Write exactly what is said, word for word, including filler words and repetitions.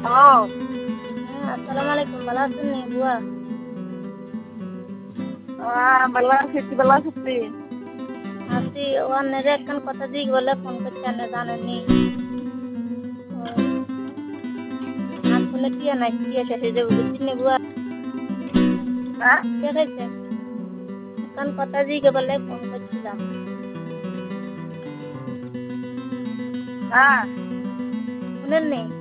Hello. হ্যাঁ, আসসালামু আলাইকুম। ভালো আছেন নি বুয়া? হ্যাঁ, ভালো আছি। তুই ভালো আছিস তুই? আছি। ও আপনারে একখান কথা জিজ্ঞেস বলে ফোন করছি, আপনি জানেননি। ওই আসলে টিয়া নাই, টিয়া শেষ হয়ে যাবে বুঝছেন নি বুয়া? হ্যাঁ? টিয়া খাইছেন? একখান কথা জিজ্ঞেস বলে ফোন করছিলাম। হ্যাঁ। শুনেন নি?